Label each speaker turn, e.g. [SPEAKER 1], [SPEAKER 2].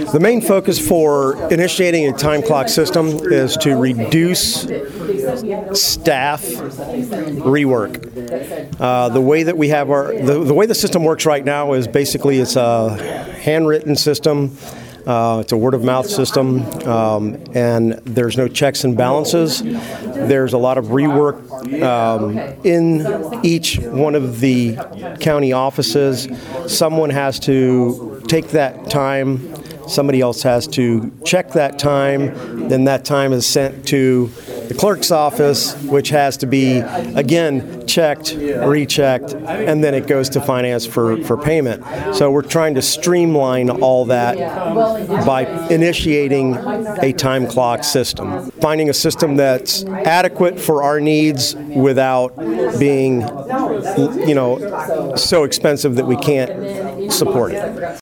[SPEAKER 1] The main focus for initiating a time clock system is to reduce staff rework. The way that we have the way the system works right now is basically it's a handwritten system. It's a word-of-mouth system, and there's no checks and balances. There's a lot of rework in each one of the county offices. Someone has to take that time. Somebody else has to check that time. Then that time is sent to the clerk's office, which has to be, again, checked, rechecked, and then it goes to finance for payment. So we're trying to streamline all that by initiating a time clock system. Finding a system that's adequate for our needs without being, so expensive that we can't support it.